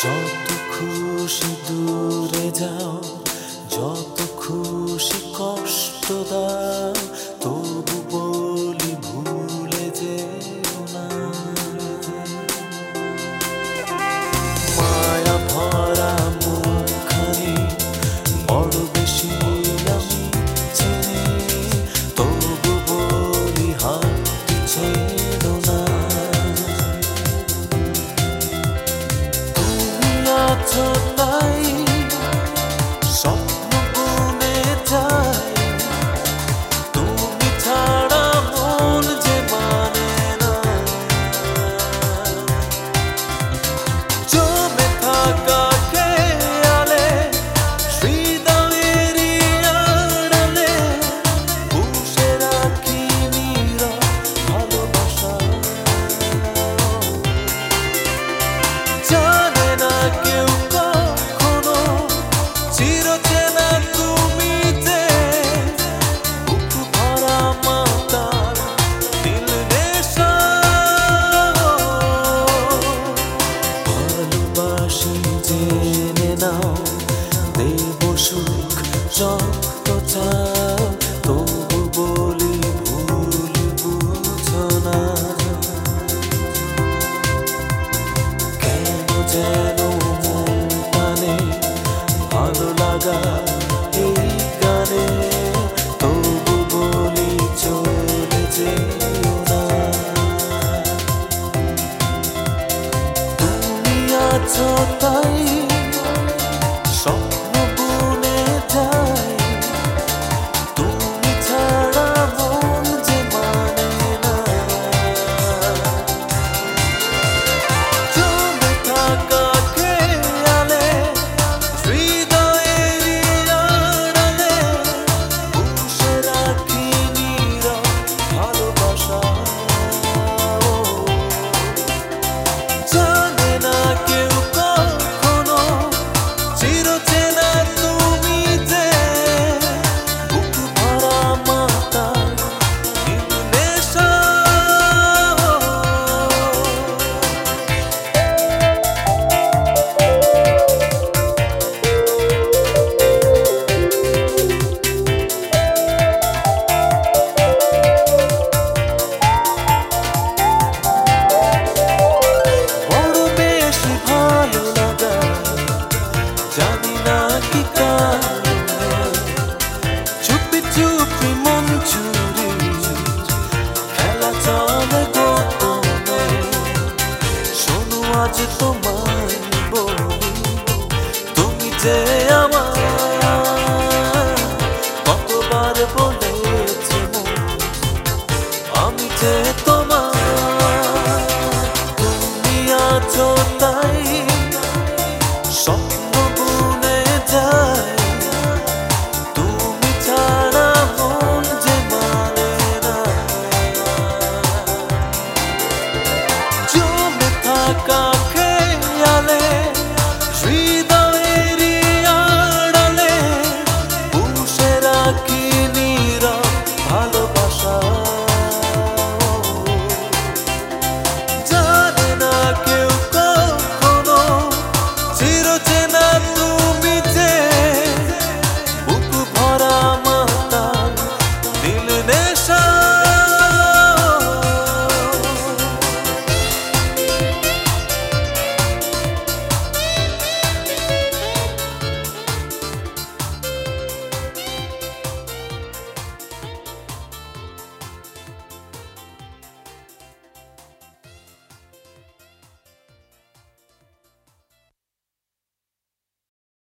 যত খুশি দূরে যাও, যত খুশি কষ্ট দাও, তবু বলি ভুলে যেও না। মায়া ভরা মুখখানি বড় বেশি আমি চেনে, তবু বলি হাতটি ছেড়ো না। তুমি আছো তাই স্বপ্ন বুনে যায়, তুমি ছাড়া মন যে মানে না। জমে থাকা খেয়ালে হৃদয়েরই আড়ালে পুষে রাখি নীরব ভালোবাসা। জানে না কেউ কখনো চিরচেনা তুমি যে, বুক ভরা মাতার দিল নেশা। ভালোবাসি জেনে নাও, দেব সুখ যত চাও, তবু বলি ভুল বুঝো না। কেন যেন মন টানে ভালো লাগা এই গানে, তবু বলি চলে যেও না। তুমি আছো তাই স্বপ্ন বুনে যায়, তুমি ছাড়া মন যে মানে না। জমে থাকা খেয়ালে হৃদয়েরই আড়ালে পুষে রাখি নীরব ভালোবাসা। জানে না কেউ কখনো চিরচেনা তুমি যে, বুক ভরা মাতার দিল নেশা। বড় বেশি ভালো লাগা জানি না কি কারণে, চুপি চুপি মন চুরি খেলা চলে গোপনে। শোনো আজ তোমায় বলি, তুমি যে আমার কতবার বলেছে মন, আমি যে তোমার। তুমি আছো তাই স্বপ্ন